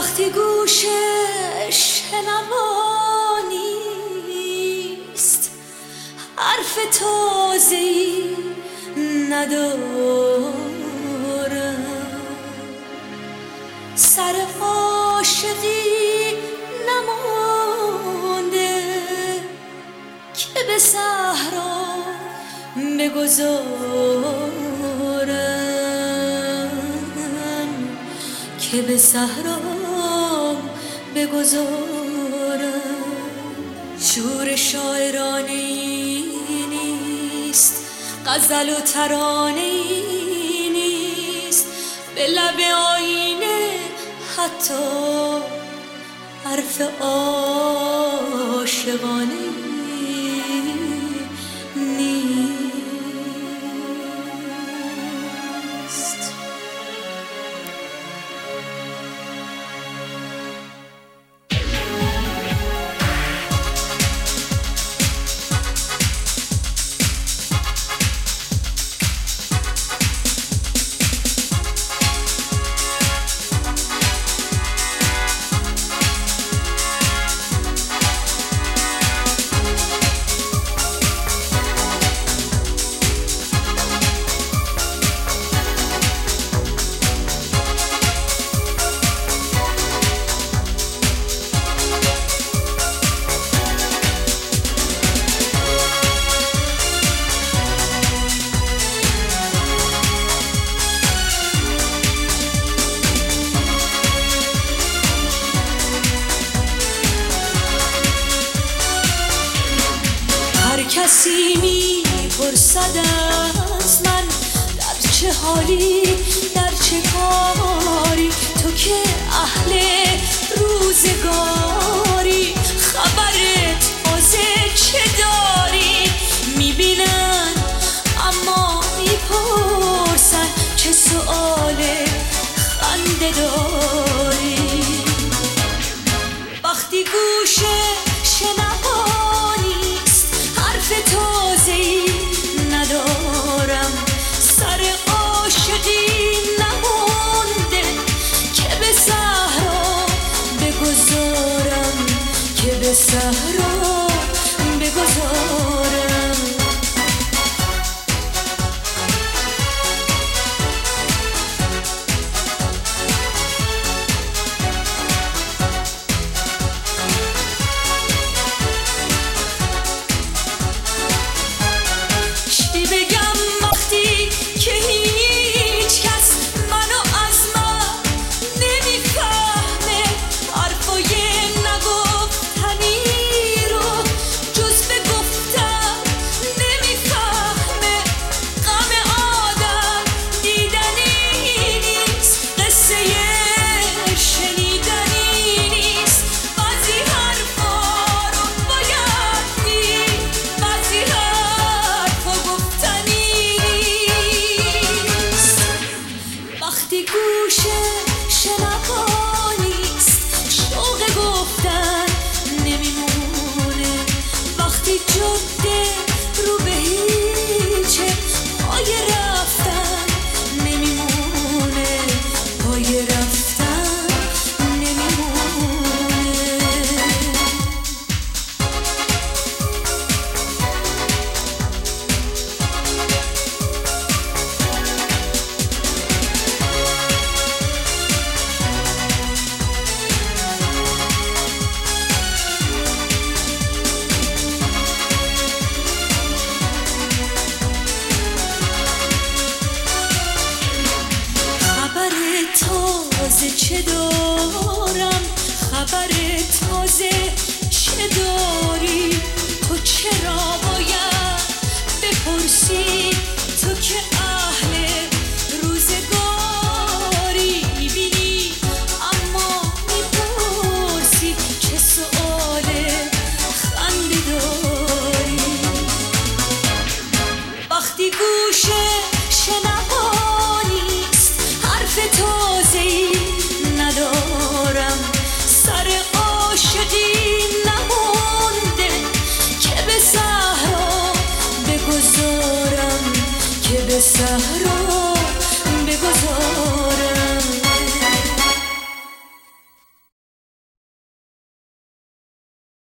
وقتی گوشش شنوانیست، حرف تازه‌ای ندارم، سر عاشقی نمانده که به صحرا بگذارم، که به صحرا بگذارم. شور شاعرانه ای نیست، غزل و ترانه ای نیست، به لب آینه حتی حرف عاشقانه نیست. کسی میپرسد از من در چه حالی، در چه کاری، تو که اهل روزگاری، خبر تازه چه داری؟ میبینن اما میپرسن چه سؤال خنده داری. وقتی گوشه شنوانیست، حرف تازه‌ای ندارم، سر عاشقی نمونده که به صحرا بگذارم، که به صحرا بگذارم. وقتی گوشه شنوانیست، شوق گفتن نمیمونه، وقتی جاده رو به هیچه، پای رفتن نمیمونه، پای رفتن نمیمونه. تازه چه دارم، خبر تازه چه داری؟ تو چرا باید بپرسی؟ تو که اهل روزگاری، میبینی اما میپرسی چه سؤال خنده داری. وقتی گوشه شنوانیست، حرف تازه‌ای ندارم، سر عاشقی نمونده که به صحرا بگذارم، که به صحرا